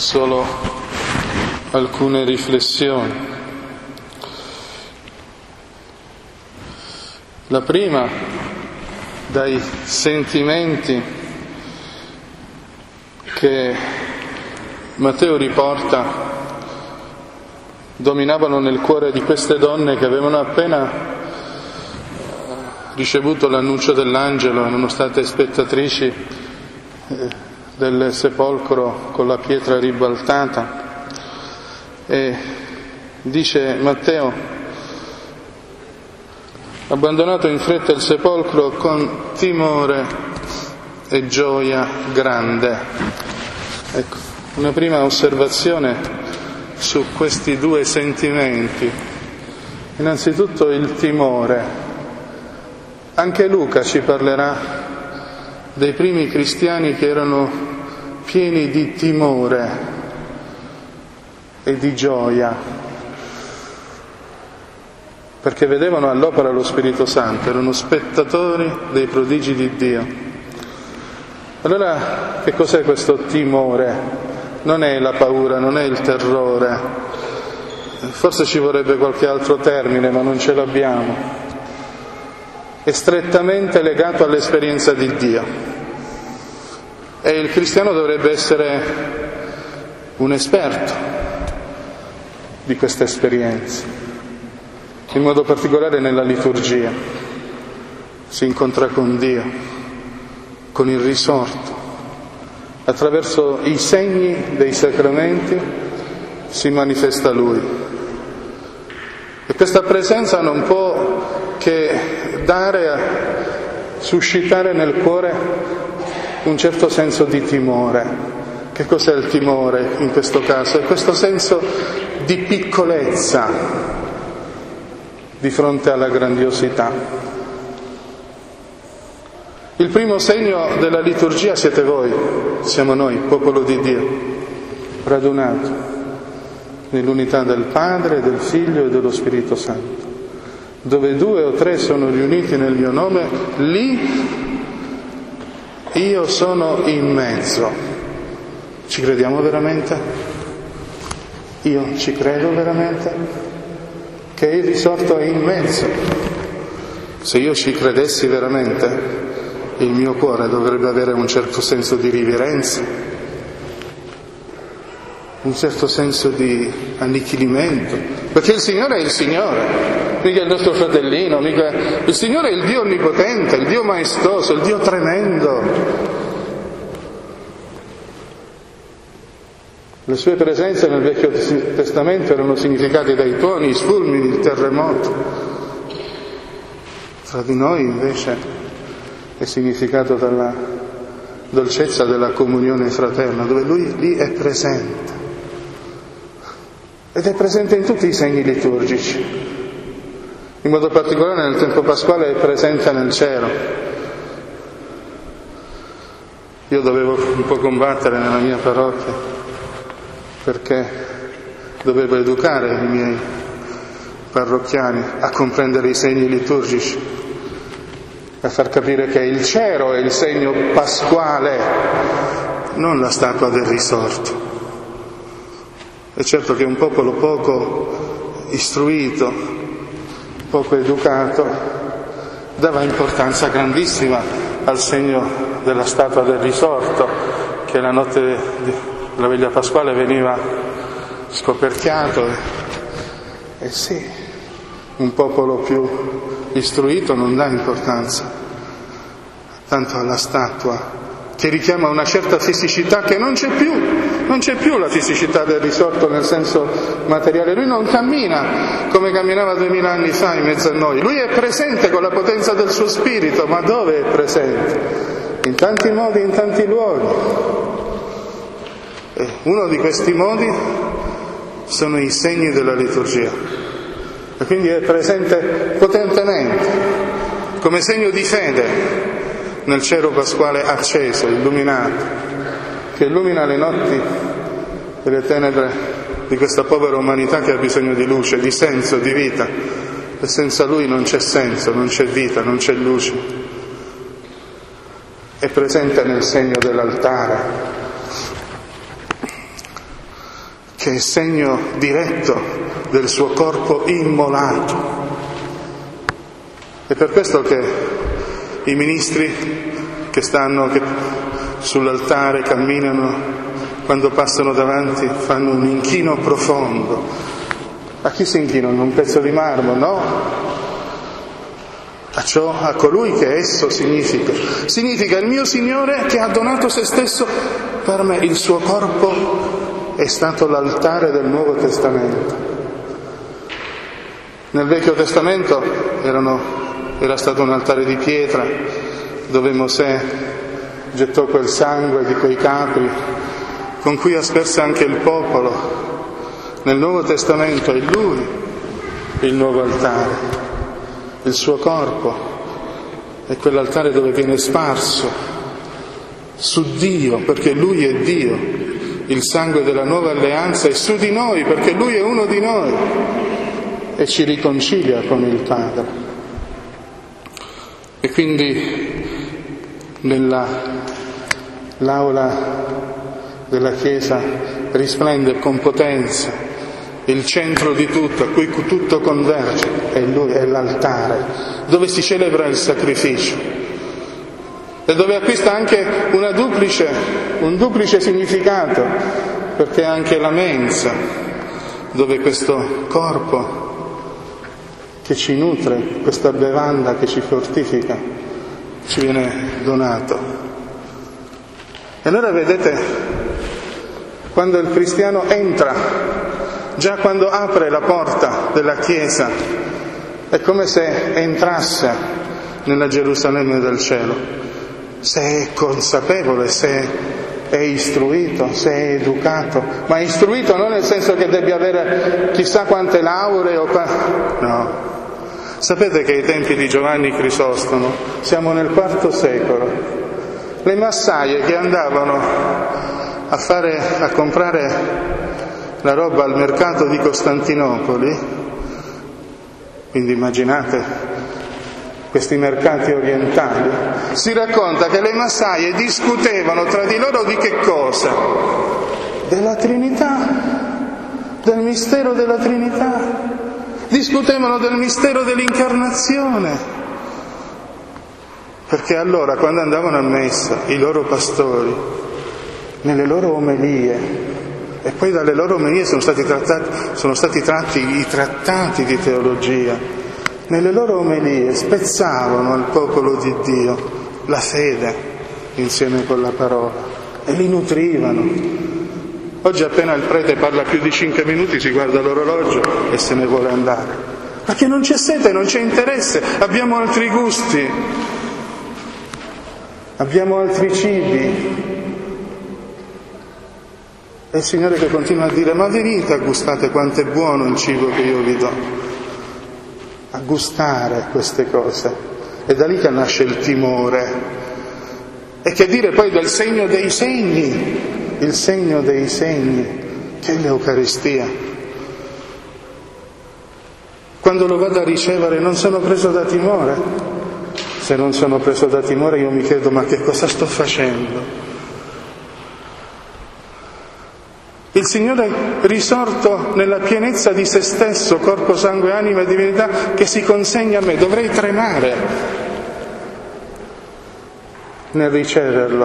solo alcune riflessioni. La prima, dai sentimenti che Matteo riporta, dominavano nel cuore di queste donne che avevano appena ricevuto l'annuncio dell'angelo, erano state spettatrici del sepolcro con la pietra ribaltata. E dice Matteo: abbandonato in fretta il sepolcro con timore e gioia grande. Ecco, una prima osservazione su questi due sentimenti. Innanzitutto il timore. Anche Luca ci parlerà dei primi cristiani che erano pieni di timore e di gioia, perché vedevano all'opera lo Spirito Santo, erano spettatori dei prodigi di Dio. Allora, che cos'è questo timore? Non è la paura, non è il terrore, forse ci vorrebbe qualche altro termine, ma non ce l'abbiamo. È strettamente legato all'esperienza di Dio. E il cristiano dovrebbe essere un esperto di questa esperienza, in modo particolare nella liturgia. Si incontra con Dio, con il risorto. Attraverso i segni dei sacramenti si manifesta Lui. E questa presenza non può che suscitare nel cuore un certo senso di timore. Che cos'è il timore in questo caso? È questo senso di piccolezza di fronte alla grandiosità. Il primo segno della liturgia siete voi, siamo noi, popolo di Dio, radunato nell'unità del Padre, del Figlio e dello Spirito Santo. Dove 2 o 3 sono riuniti nel mio nome, lì io sono in mezzo. Ci crediamo veramente? Io ci credo veramente? Che il risorto è in mezzo. Se io ci credessi veramente, il mio cuore dovrebbe avere un certo senso di riverenza, un certo senso di annichilimento, perché il Signore è il Signore. Mica il nostro fratellino, mica... Il Signore è il Dio onnipotente, il Dio maestoso, il Dio tremendo. Le sue presenze nel Vecchio Testamento erano significate dai tuoni, i fulmini, il terremoto. Tra di noi invece è significato dalla dolcezza della comunione fraterna, dove Lui lì è presente. Ed è presente in tutti i segni liturgici. In modo particolare nel tempo pasquale è presente nel cielo. Io dovevo un po' combattere nella mia parrocchia, perché dovevo educare i miei parrocchiani a comprendere i segni liturgici, a far capire che il cero è il segno pasquale, non la statua del risorto. È certo che un popolo poco istruito, poco educato, dava importanza grandissima al segno della statua del risorto, che la notte della veglia pasquale veniva scoperchiato. E sì, un popolo più istruito non dà importanza tanto alla statua, che richiama una certa fisicità che non c'è più la fisicità del risorto nel senso materiale. Lui non cammina come camminava 2000 anni fa in mezzo a noi, lui è presente con la potenza del suo spirito, ma dove è presente? In tanti modi, in tanti luoghi. E uno di questi modi sono i segni della liturgia, e quindi è presente potentemente come segno di fede nel cielo pasquale acceso, illuminato, che illumina le notti e le tenebre di questa povera umanità che ha bisogno di luce, di senso, di vita. E senza Lui non c'è senso, non c'è vita, non c'è luce. È presente nel segno dell'altare. che è segno diretto del suo corpo immolato. È per questo che i ministri che sull'altare camminano, quando passano davanti fanno un inchino profondo. A chi si inchinano? Un pezzo di marmo? No. A colui che esso significa. Significa il mio Signore che ha donato se stesso per me. Il suo corpo è stato l'altare del Nuovo Testamento. Nel Vecchio Testamento era stato un altare di pietra dove Mosè gettò quel sangue di quei capri con cui asperse anche il popolo. Nel Nuovo Testamento è Lui il nuovo altare. Il suo corpo è quell'altare dove viene sparso su Dio, perché Lui è Dio. Il sangue della nuova alleanza è su di noi, perché Lui è uno di noi e ci riconcilia con il Padre. E quindi l'aula della Chiesa risplende con potenza. Il centro di tutto, a cui tutto converge, è Lui, è l'altare, dove si celebra il sacrificio e dove acquista anche un duplice significato, perché anche la mensa, dove questo corpo che ci nutre, questa bevanda che ci fortifica, ci viene donato. E allora vedete, quando il cristiano entra, già quando apre la porta della Chiesa, è come se entrasse nella Gerusalemme del cielo, se è consapevole, se è istruito, se è educato, ma istruito non nel senso che debbia avere chissà quante lauree no. Sapete che ai tempi di Giovanni Crisostomo, siamo nel IV secolo, le massaie che andavano a comprare la roba al mercato di Costantinopoli, quindi immaginate questi mercati orientali, si racconta che le massaie discutevano tra di loro di che cosa? Della Trinità, del mistero della Trinità, discutevano del mistero dell'incarnazione, perché allora quando andavano a messa i loro pastori, nelle loro omelie, e poi dalle loro omelie sono stati tratti i trattati di teologia. Nelle loro omelie spezzavano al popolo di Dio la fede insieme con la parola e li nutrivano. Oggi appena il prete parla più di 5 minuti si guarda l'orologio e se ne vuole andare, perché non c'è sete, non c'è interesse, abbiamo altri gusti, abbiamo altri cibi. È il Signore che continua a dire: ma venite a gustate quanto è buono il cibo che io vi do, a gustare queste cose. È da lì che nasce il timore. E che dire poi del segno dei segni, il segno dei segni, che è l'Eucaristia. Quando lo vado a ricevere non sono preso da timore. Se non sono preso da timore io mi chiedo: ma che cosa sto facendo? Il Signore risorto nella pienezza di se stesso, corpo, sangue, anima e divinità, che si consegna a me, dovrei tremare nel riceverlo,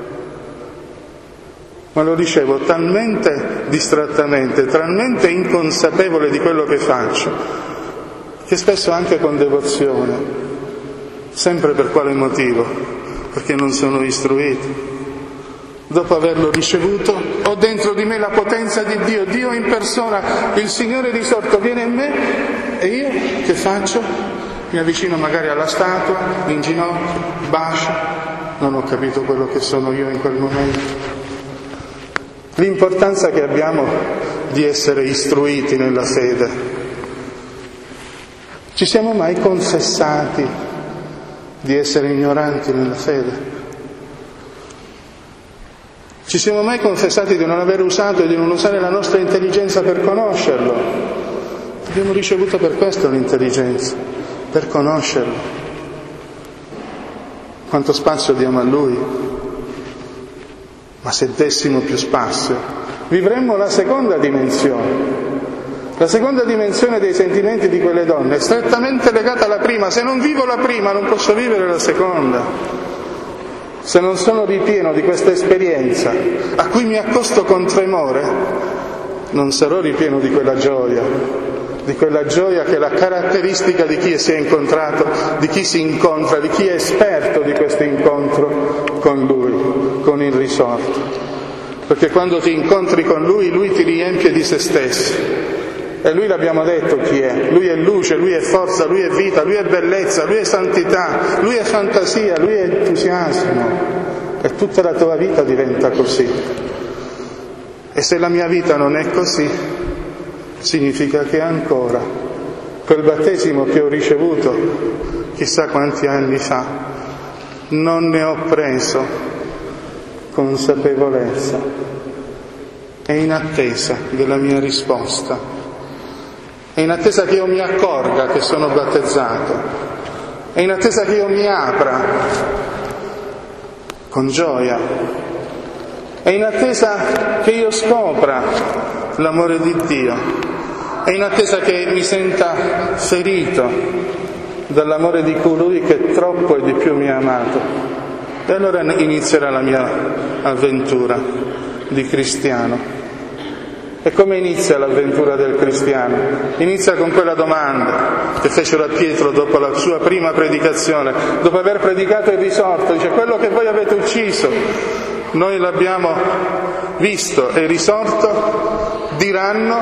ma lo ricevo talmente distrattamente, talmente inconsapevole di quello che faccio, che spesso anche con devozione. Sempre per quale motivo? Perché non sono istruito. Dopo averlo ricevuto, ho dentro di me la potenza di Dio, Dio in persona, il Signore risorto viene in me e io che faccio? Mi avvicino magari alla statua, mi inginocchio, bacio, non ho capito quello che sono io in quel momento. L'importanza che abbiamo di essere istruiti nella fede. Ci siamo mai confessati di essere ignoranti nella fede? Ci siamo mai confessati di non aver usato e di non usare la nostra intelligenza per conoscerlo? Abbiamo ricevuto per questo l'intelligenza, per conoscerlo. Quanto spazio diamo a Lui? Ma se dessimo più spazio, vivremmo la seconda dimensione. La seconda dimensione dei sentimenti di quelle donne è strettamente legata alla prima. Se non vivo la prima non posso vivere la seconda. Se non sono ripieno di questa esperienza a cui mi accosto con tremore, non sarò ripieno di quella gioia che è la caratteristica di chi si è incontrato, di chi si incontra, di chi è esperto di questo incontro con Lui, con il risorto. Perché quando ti incontri con Lui ti riempie di se stesso. E Lui, l'abbiamo detto chi è. Lui è luce, Lui è forza, Lui è vita, Lui è bellezza, Lui è santità, Lui è fantasia, Lui è entusiasmo. E tutta la tua vita diventa così. E se la mia vita non è così, significa che ancora quel battesimo che ho ricevuto chissà quanti anni fa non ne ho preso consapevolezza. È in attesa della mia risposta. È in attesa che io mi accorga che sono battezzato, è in attesa che io mi apra con gioia, è in attesa che io scopra l'amore di Dio, è in attesa che mi senta ferito dall'amore di colui che troppo e di più mi ha amato. E allora inizierà la mia avventura di cristiano. E come inizia l'avventura del cristiano? Inizia con quella domanda che fecero a Pietro dopo la sua prima predicazione, dopo aver predicato il risorto, dice: quello che voi avete ucciso, noi l'abbiamo visto e risorto, diranno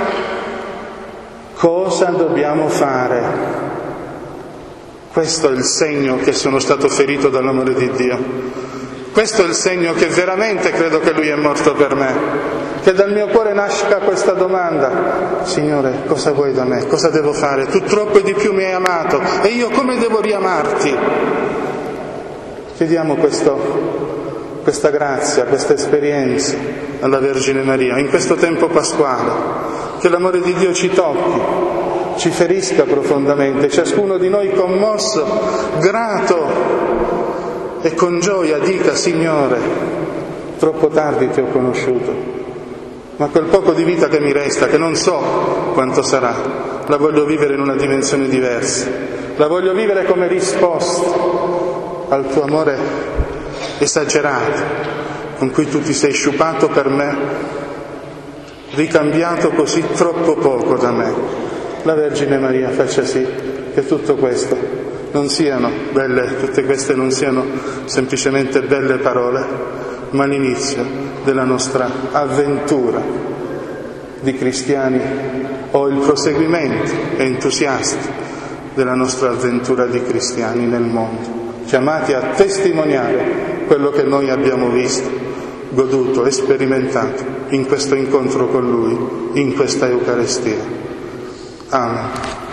cosa dobbiamo fare. Questo è il segno che sono stato ferito dall'amore di Dio. Questo è il segno che veramente credo che Lui è morto per me. Che dal mio cuore nasca questa domanda: Signore, cosa vuoi da me? Cosa devo fare? Tu troppo e di più mi hai amato, e io come devo riamarti? Chiediamo questa grazia, questa esperienza alla Vergine Maria, in questo tempo pasquale, che l'amore di Dio ci tocchi, ci ferisca profondamente, ciascuno di noi commosso, grato e con gioia dica: Signore, troppo tardi ti ho conosciuto, ma quel poco di vita che mi resta, che non so quanto sarà, la voglio vivere in una dimensione diversa, la voglio vivere come risposta al tuo amore esagerato, con cui tu ti sei sciupato per me, ricambiato così troppo poco da me. La Vergine Maria faccia sì che tutto questo non siano belle, tutte queste non siano semplicemente belle parole, ma l'inizio della nostra avventura di cristiani, o il proseguimento entusiasti della nostra avventura di cristiani nel mondo, chiamati a testimoniare quello che noi abbiamo visto, goduto e sperimentato in questo incontro con Lui, in questa Eucaristia. Amen.